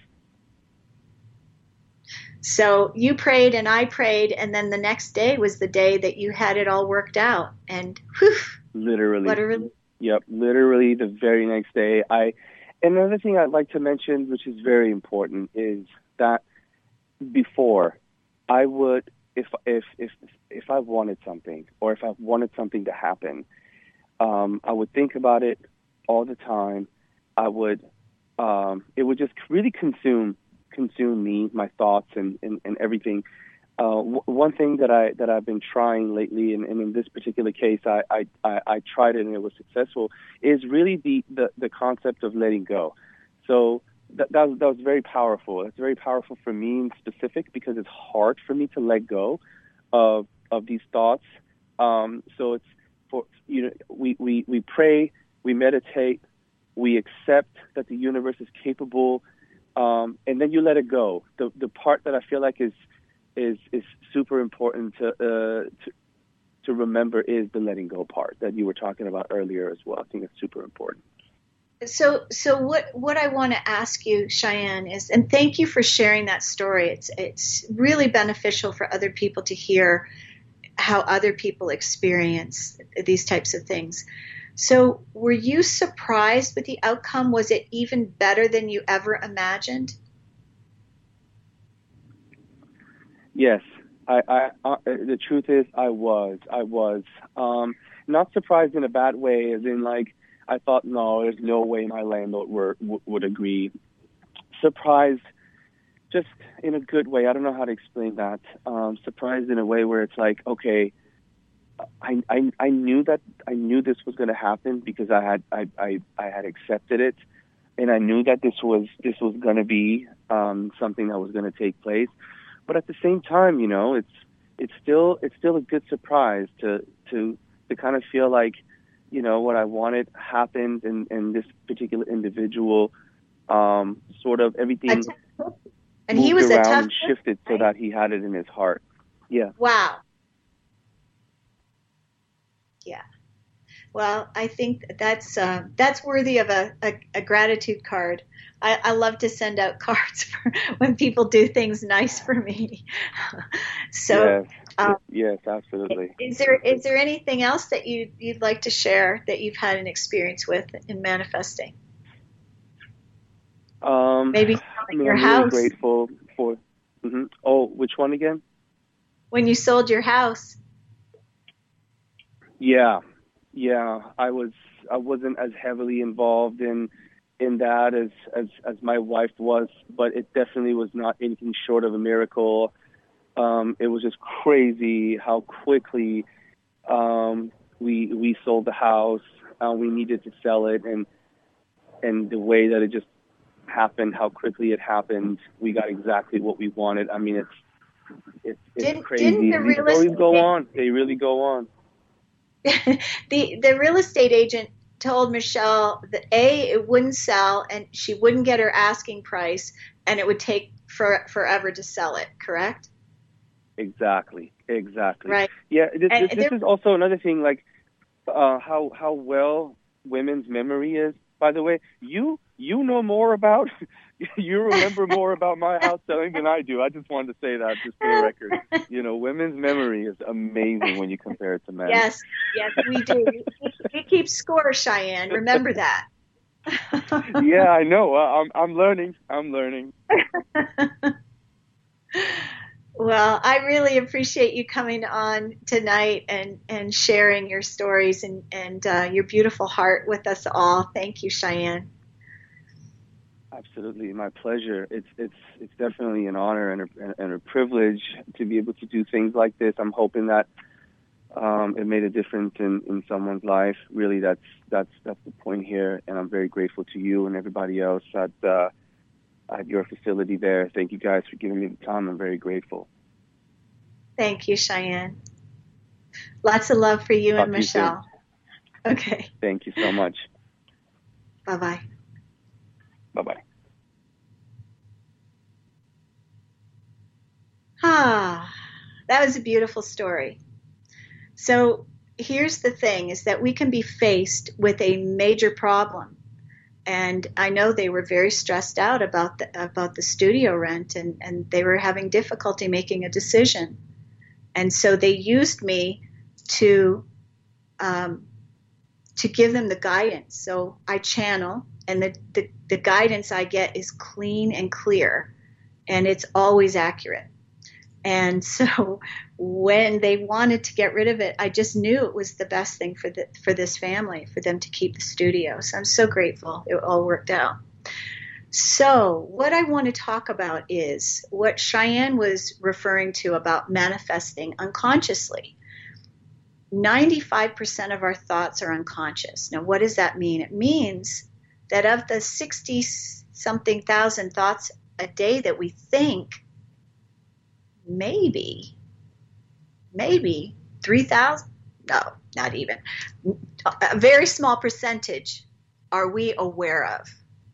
So you prayed and I prayed, and then the next day was the day that you had it all worked out. And whew, Literally. what a relief. Yep, literally the very next day. I another thing I'd like to mention, which is very important, is that before I would, if if if if I wanted something, or if I wanted something to happen, um, I would think about it all the time. I would, um, it would just really consume consume me, my thoughts, and and, and everything. Uh, w- one thing that I that I've been trying lately, and, and in this particular case, I, I, I, I tried it and it was successful, is really the, the, the concept of letting go. So that that was, that was very powerful. It's very powerful for me in specific, because it's hard for me to let go of of these thoughts. Um, so it's for you know we, we, we pray, we meditate, we accept that the universe is capable, um, and then you let it go. The the part that I feel like is is is super important to uh, to to remember is the letting go part that you were talking about earlier as well. I think it's super important. So, so what, what I want to ask you, Cheyenne, is, and thank you for sharing that story. It's, it's really beneficial for other people to hear how other people experience these types of things. So were you surprised with the outcome? Was it even better than you ever imagined? Yes. I, I, I the truth is I was. I was. Um, not surprised in a bad way, as in like, I thought, no, there's no way my landlord were, w- would agree. Surprised just in a good way. I don't know how to explain that. Um, surprised in a way where it's like, okay, I, I, I knew that I knew this was going to happen because I had I, I, I had accepted it, and I knew that this was this was going to be um, something that was going to take place. But at the same time, you know, it's it's still it's still a good surprise to to to kind of feel like, you know, what I wanted happened, and, and this particular individual um, sort of everything and moved he was around a tough and shifted so right? that he had it in his heart. Yeah. Wow. Yeah. Well, I think that's uh, that's worthy of a, a, a gratitude card. I, I love to send out cards for when people do things nice for me. So, Yes. um, Yes, absolutely. is there is there anything else that you you'd like to share that you've had an experience with in manifesting? Um, Maybe I selling mean, your I'm really house. grateful for. hmm Oh, which one again? When you sold your house. Yeah, yeah. I was. I wasn't as heavily involved in in that as as as my wife was, but it definitely was not anything short of a miracle. Um, it was just crazy how quickly um, we we sold the house. Uh, we needed to sell it, and and the way that it just happened, how quickly it happened, we got exactly what we wanted. I mean, it's it's it's Didn't crazy. didn't the And these real stories estate go on. They really go on. the the real estate agent told Michelle that A, it wouldn't sell and she wouldn't get her asking price, and it would take for, forever to sell it, correct? Exactly. Exactly. Right. Yeah. This And this, this there, is also another thing. Like uh, how how well women's memory is. By the way, you you know more about you remember more about my house selling than I do. I just wanted to say that just for the record. You know, women's memory is amazing when you compare it to men. yes, yes, we do. We, we keep score, Cheyenne. Remember that. Yeah, I know. Uh, I'm I'm learning. I'm learning. Well, I really appreciate you coming on tonight and, and sharing your stories and, and uh, your beautiful heart with us all. Thank you, Cheyenne. Absolutely, my pleasure. It's it's it's definitely an honor and a, and a privilege to be able to do things like this. I'm hoping that um, it made a difference in, in someone's life. Really, that's that's that's the point here, and I'm very grateful to you and everybody else at uh, at your facility there. Thank you guys for giving me the time. I'm very grateful. Thank you, Cheyenne. Lots of love for you Talk and to you soon. Michelle. Okay. Thank you so much. Bye-bye. Bye-bye. Ah, that was a beautiful story. So here's the thing, is that we can be faced with a major problem. And I know they were very stressed out about the, about the studio rent, and, and they were having difficulty making a decision. And so they used me to um, to give them the guidance. So I channel, and the, the, the guidance I get is clean and clear, and it's always accurate. And so when they wanted to get rid of it, I just knew it was the best thing for the, for this family, for them to keep the studio. So I'm so grateful it all worked out. So what I want to talk about is what Cheyenne was referring to about manifesting unconsciously. ninety-five percent of our thoughts are unconscious. Now, what does that mean? It means that of the sixty-something thousand thoughts a day that we think, maybe, maybe three thousand, no, not even, a very small percentage are we aware of.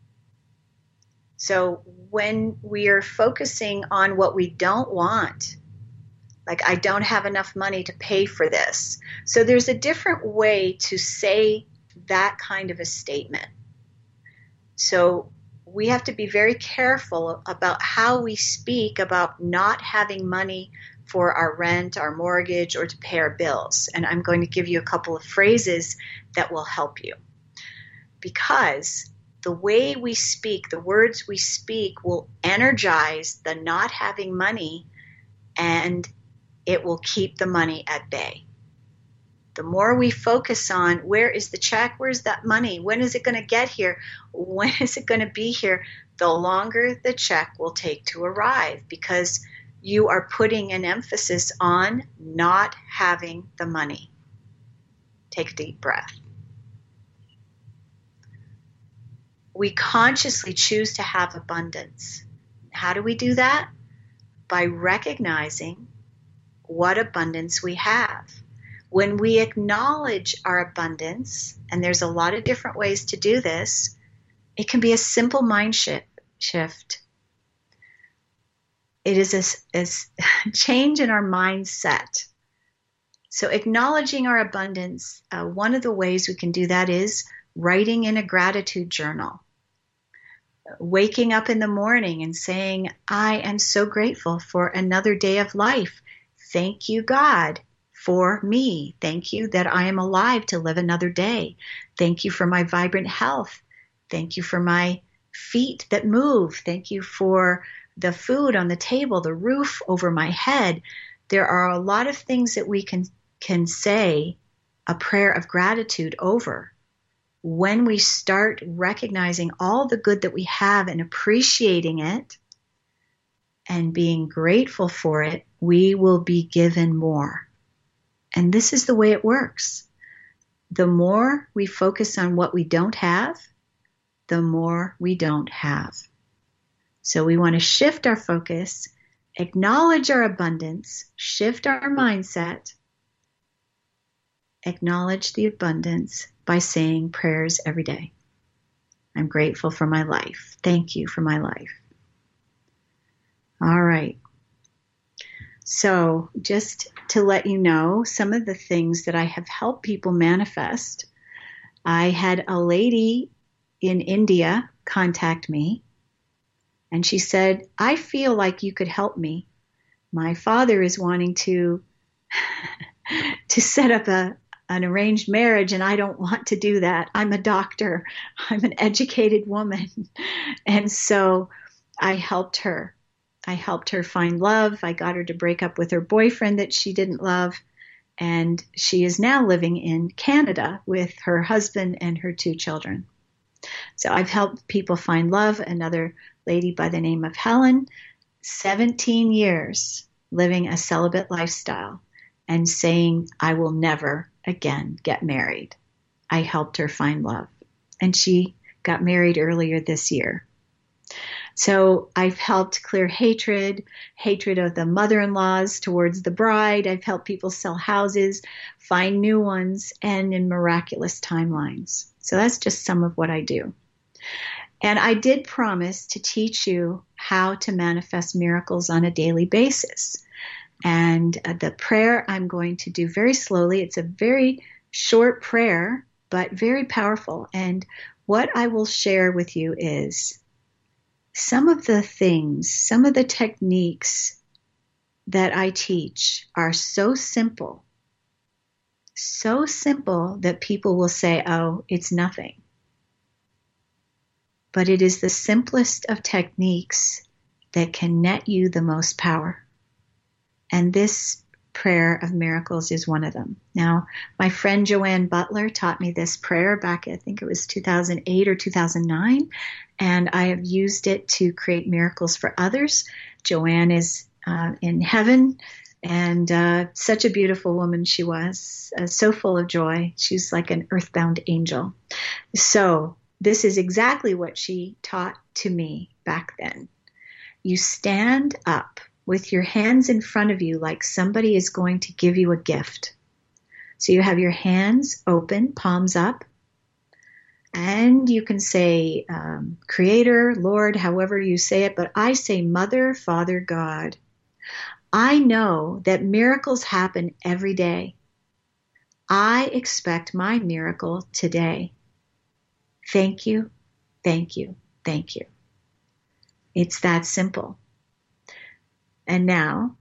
So when we are focusing on what we don't want, like I don't have enough money to pay for this. So there's a different way to say that kind of a statement. So we have to be very careful about how we speak about not having money for our rent, our mortgage, or to pay our bills. And I'm going to give you a couple of phrases that will help you. Because the way we speak, the words we speak will energize the not having money, and it will keep the money at bay. The more we focus on where is the check, where's that money, when is it going to get here, when is it going to be here, the longer the check will take to arrive, because you are putting an emphasis on not having the money. Take a deep breath. We consciously choose to have abundance. How do we do that? By recognizing what abundance we have. When we acknowledge our abundance, and there's a lot of different ways to do this, it can be a simple mind shift. It is a, a change in our mindset. So acknowledging our abundance, uh, one of the ways we can do that is writing in a gratitude journal. Waking up in the morning and saying, I am so grateful for another day of life. Thank you, God, for me. Thank you that I am alive to live another day. Thank you for my vibrant health. Thank you for my feet that move. Thank you for the food on the table, the roof over my head. There are a lot of things that we can, can say a prayer of gratitude over. When we start recognizing all the good that we have and appreciating it and being grateful for it, we will be given more. And this is the way it works. The more we focus on what we don't have, the more we don't have. So we want to shift our focus, acknowledge our abundance, shift our mindset, acknowledge the abundance by saying prayers every day. I'm grateful for my life. Thank you for my life. All right. So just to let you know some of the things that I have helped people manifest, I had a lady in India contact me, and she said, I feel like you could help me. My father is wanting to, to set up a, an arranged marriage, and I don't want to do that. I'm a doctor. I'm an educated woman. And so I helped her. I helped her find love. I got her to break up with her boyfriend that she didn't love. And she is now living in Canada with her husband and her two children. So I've helped people find love. Another lady by the name of Helen, seventeen years living a celibate lifestyle and saying, I will never again get married. I helped her find love. And she got married earlier this year. So I've helped clear hatred, hatred of the mother-in-laws towards the bride. I've helped people sell houses, find new ones, and in miraculous timelines. So that's just some of what I do. And I did promise to teach you how to manifest miracles on a daily basis. And uh, the prayer I'm going to do very slowly. It's a very short prayer, but very powerful. And what I will share with you is some of the things, some of the techniques that I teach are so simple, so simple that people will say, oh, it's nothing. But it is the simplest of techniques that can net you the most power. And this prayer of miracles is one of them. Now, my friend Joanne Butler taught me this prayer back, I think it was two thousand eight or two thousand nine, and I have used it to create miracles for others. Joanne is uh, in heaven, and uh, such a beautiful woman she was, uh, so full of joy. She's like an earthbound angel. So this is exactly what she taught to me back then. You stand up with your hands in front of you like somebody is going to give you a gift. So you have your hands open, palms up, and you can say um, Creator, Lord, however you say it, but I say Mother, Father, God. I know that miracles happen every day. I expect my miracle today. Thank you, thank you, thank you. It's that simple. And now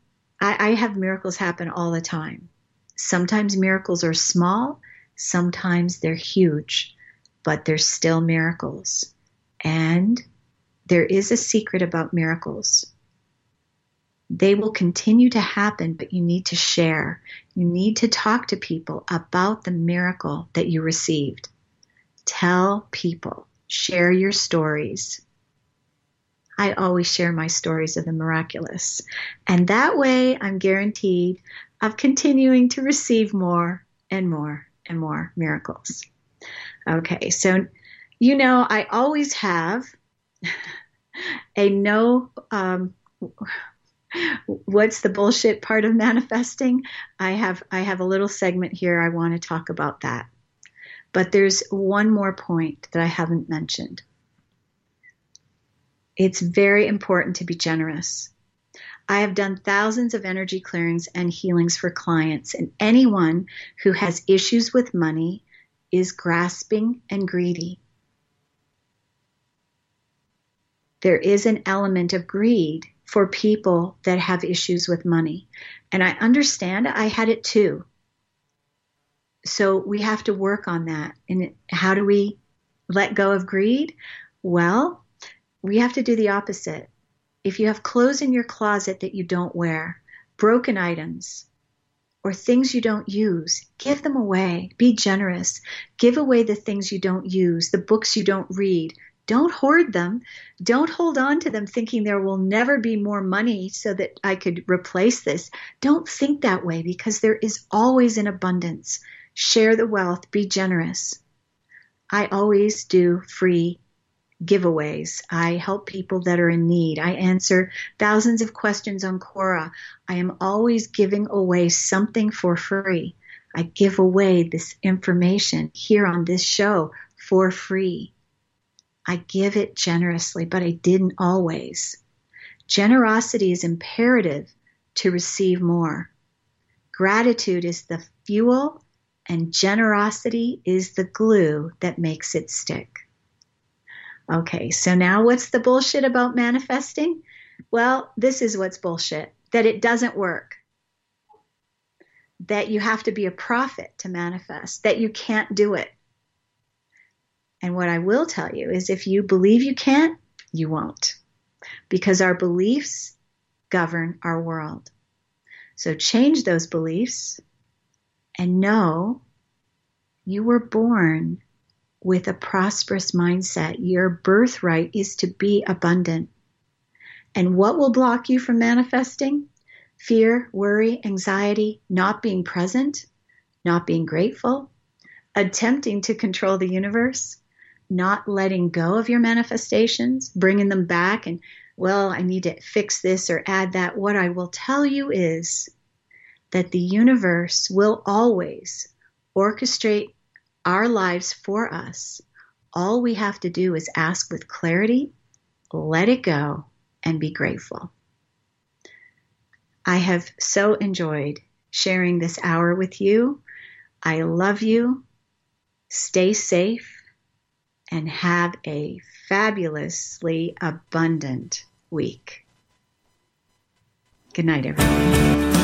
I, I have miracles happen all the time. Sometimes miracles are small, sometimes they're huge, but they're still miracles. And there is a secret about miracles. They will continue to happen, but you need to share. You need to talk to people about the miracle that you received. Tell people. Share your stories. I always share my stories of the miraculous. And that way, I'm guaranteed of continuing to receive more and more and more miracles. Okay, so you know, I always have a no, um, what's the bullshit part of manifesting? I have I have a little segment here. I want to talk about that. But there's one more point that I haven't mentioned. It's very important to be generous. I have done thousands of energy clearings and healings for clients, and anyone who has issues with money is grasping and greedy. There is an element of greed for people that have issues with money. And I understand, I had it too. So we have to work on that. And how do we let go of greed? Well, we have to do the opposite. If you have clothes in your closet that you don't wear, broken items, or things you don't use, give them away. Be generous. Give away the things you don't use, the books you don't read. Don't hoard them. Don't hold on to them thinking there will never be more money so that I could replace this. Don't think that way, because there is always an abundance. Share the wealth. Be generous. I always do free giveaways. I help people that are in need. I answer thousands of questions on Quora. I am always giving away something for free. I give away this information here on this show for free. I give it generously, but I didn't always. Generosity is imperative to receive more. Gratitude is the fuel, and generosity is the glue that makes it stick. Okay, so now what's the bullshit about manifesting? Well, this is what's bullshit, that it doesn't work. That you have to be a prophet to manifest, that you can't do it. And what I will tell you is if you believe you can't, you won't. Because our beliefs govern our world. So change those beliefs and know you were born with a prosperous mindset. Your birthright is to be abundant. And what will block you from manifesting? Fear, worry, anxiety, not being present, not being grateful, attempting to control the universe, not letting go of your manifestations, bringing them back and, well, I need to fix this or add that. What I will tell you is that the universe will always orchestrate our lives for us. All we have to do is ask with clarity, let it go, and be grateful. I have so enjoyed sharing this hour with you. I love you. Stay safe. And have a fabulously abundant week. Good night, everyone.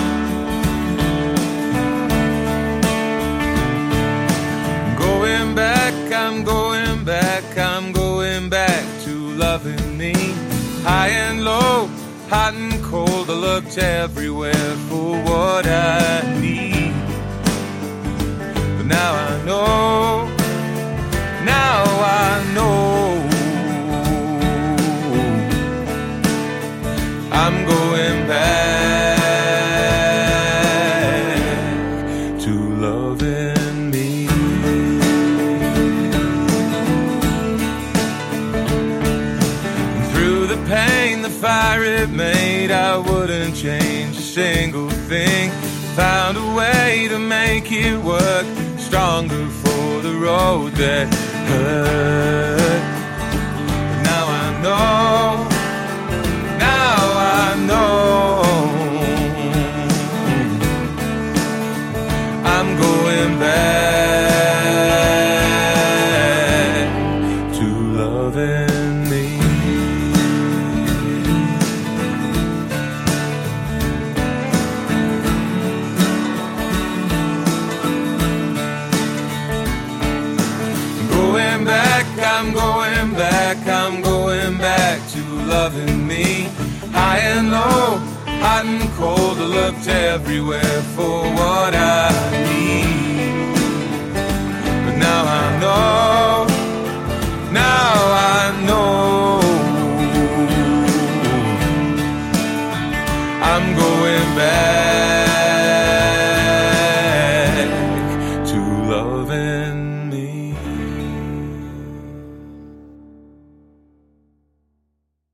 Going back, I'm going back, I'm going back to loving me. High and low, hot and cold, I looked everywhere for what I need. But now I know. Now I know I'm going back to loving me. And through the pain, the fire it made, I wouldn't change a single thing. Found a way to make it work, stronger for the road that hurt. But now I know, now I know I'm going back to loving me. loving me. High and low, hot and cold, I looked everywhere for what I need. But now I know, now I know, I'm going back to loving